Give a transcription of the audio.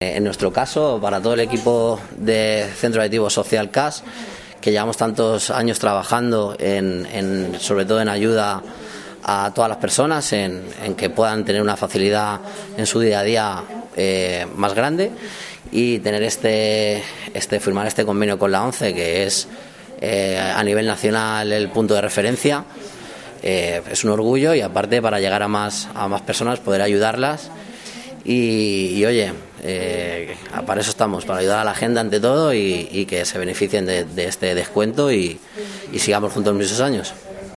En nuestro caso, para todo el equipo de Centro Educativo Social CAS, que llevamos tantos años trabajando sobre todo en ayuda a todas las personas, en que puedan tener una facilidad en su día a día más grande, y tener firmar este convenio con la ONCE, que es a nivel nacional el punto de referencia, es un orgullo, y aparte para llegar a más personas, poder ayudarlas. Y oye, para eso estamos, para ayudar a la gente ante todo, y que se beneficien de este descuento y sigamos juntos muchos años.